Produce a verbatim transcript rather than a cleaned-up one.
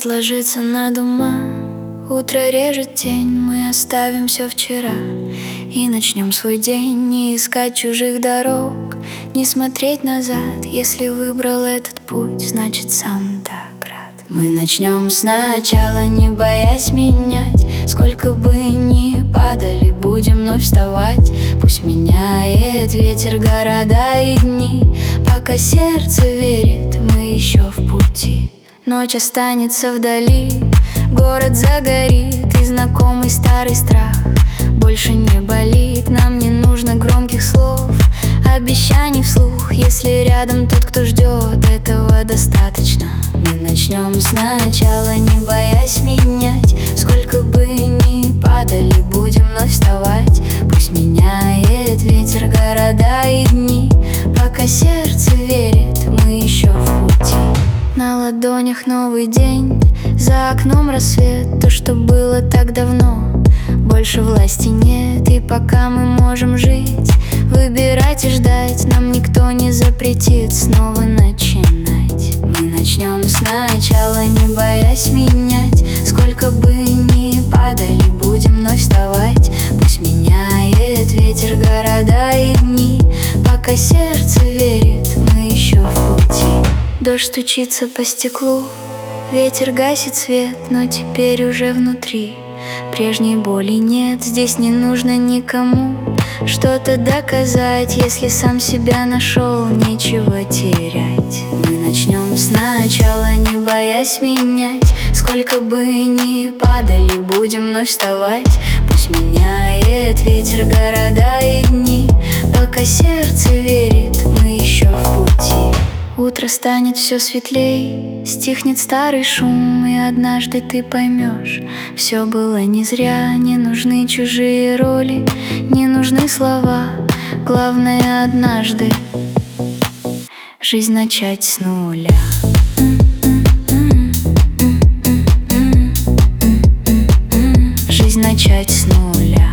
Рассвет ложится на дома, утро режет тень. Мы оставим все вчера и начнем свой день. Не искать чужих дорог, не смотреть назад. Если выбрал этот путь, значит сам так рад. Мы начнем сначала, не боясь менять. Сколько бы ни падали, будем вновь вставать. Пусть меняет ветер города и дни. Пока сердце верит, мы еще в пути. Ночь останется вдали, город загорит, и знакомый старый страх больше не болит. Нам не нужно громких слов, обещаний вслух. Если рядом тот, кто ждет, этого достаточно. Мы начнем сначала, не боясь менять. Сколько бы ни падали, будем вновь вставать. Пусть меняет ветер города и дни. Пока сердце верит, мы еще в пути. На ладонях новый день, за окном рассвет. То, что было так давно, больше власти нет. И пока мы можем жить, выбирать и ждать, нам никто не запретит снова начинать. Мы начнем сначала, не боясь менять. Сколько бы ни падали, будем вновь вставать. Пусть меняет ветер города и дни. Пока сердце верит, мы еще в пути. Дождь стучится по стеклу, ветер гасит свет, но теперь уже внутри прежней боли нет. Здесь не нужно никому что-то доказать. Если сам себя нашел, нечего терять. Мы начнем сначала, не боясь менять. Сколько бы ни падали, будем вновь вставать. Пусть меняет ветер города и дни. Пока сердце верит, мы еще в пути. Утро станет все светлей, стихнет старый шум, и однажды ты поймешь, все было не зря. Не нужны чужие роли, не нужны слова. Главное однажды жизнь начать с нуля. Жизнь начать с нуля.